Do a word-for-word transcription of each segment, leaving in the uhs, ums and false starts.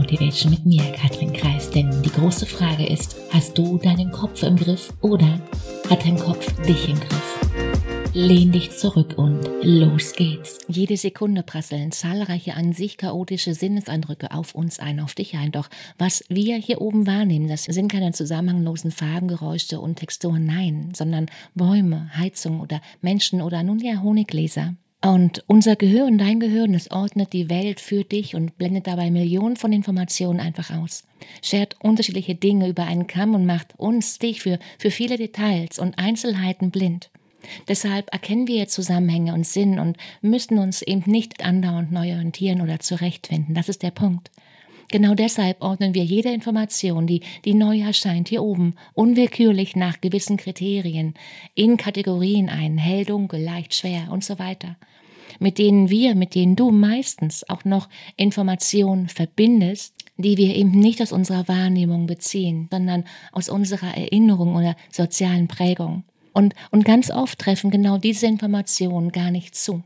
Motivation mit mir, Katrin Kreis. Denn die große Frage ist, hast du deinen Kopf im Griff oder hat dein Kopf dich im Griff? Lehn dich zurück und los geht's. Jede Sekunde prasseln zahlreiche an sich chaotische Sinneseindrücke auf uns ein, auf dich ein. Doch was wir hier oben wahrnehmen, das sind keine zusammenhanglosen Farben, Geräusche und Texturen, nein, sondern Bäume, Heizung oder Menschen oder nun ja Honiggläser. Und unser Gehirn, dein Gehirn, es ordnet die Welt für dich und blendet dabei Millionen von Informationen einfach aus. Schert unterschiedliche Dinge über einen Kamm und macht uns, dich, für, für viele Details und Einzelheiten blind. Deshalb erkennen wir Zusammenhänge und Sinn und müssen uns eben nicht andauernd neu orientieren oder zurechtfinden. Das ist der Punkt. Genau deshalb ordnen wir jede Information, die, die neu erscheint, hier oben, unwillkürlich nach gewissen Kriterien, in Kategorien ein, hell, dunkel, leicht, schwer und so weiter, mit denen wir, mit denen du meistens auch noch Informationen verbindest, die wir eben nicht aus unserer Wahrnehmung beziehen, sondern aus unserer Erinnerung oder sozialen Prägung. Und, und ganz oft treffen genau diese Informationen gar nicht zu.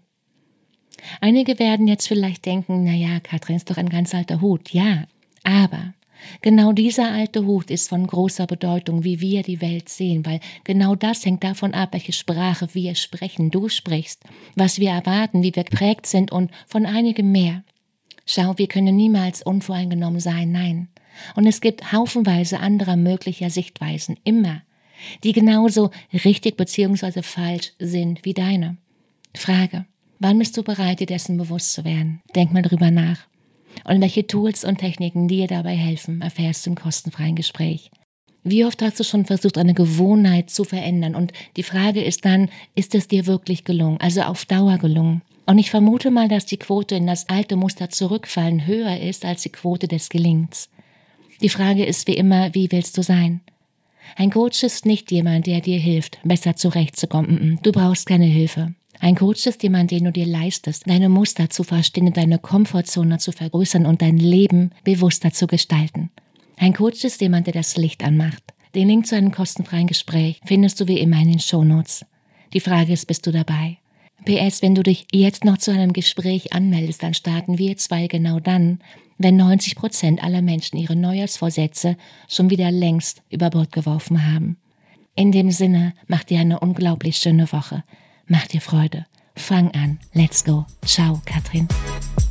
Einige werden jetzt vielleicht denken, naja, Katrin, ist doch ein ganz alter Hut. Ja, aber genau dieser alte Hut ist von großer Bedeutung, wie wir die Welt sehen, weil genau das hängt davon ab, welche Sprache wir sprechen, du sprichst, was wir erwarten, wie wir geprägt sind und von einigem mehr. Schau, wir können niemals unvoreingenommen sein, nein. Und es gibt haufenweise anderer möglicher Sichtweisen, immer, die genauso richtig bzw. falsch sind wie deine. Frage: Wann bist du bereit, dir dessen bewusst zu werden? Denk mal drüber nach. Und welche Tools und Techniken dir dabei helfen, erfährst du im kostenfreien Gespräch. Wie oft hast du schon versucht, eine Gewohnheit zu verändern? Und die Frage ist dann, ist es dir wirklich gelungen? Also auf Dauer gelungen? Und ich vermute mal, dass die Quote in das alte Muster zurückfallen höher ist als die Quote des Gelingens. Die Frage ist wie immer, wie willst du sein? Ein Coach ist nicht jemand, der dir hilft, besser zurechtzukommen. Du brauchst keine Hilfe. Ein Coach ist jemand, den du dir leistest, deine Muster zu verstehen und deine Komfortzone zu vergrößern und dein Leben bewusster zu gestalten. Ein Coach ist jemand, der das Licht anmacht. Den Link zu einem kostenfreien Gespräch findest du wie immer in den Shownotes. Die Frage ist, bist du dabei? P S, wenn du dich jetzt noch zu einem Gespräch anmeldest, dann starten wir zwei genau dann, wenn neunzig Prozent aller Menschen ihre Neujahrsvorsätze schon wieder längst über Bord geworfen haben. In dem Sinne, mach dir eine unglaublich schöne Woche. Mach dir Freude. Fang an. Let's go. Ciao, Katrin.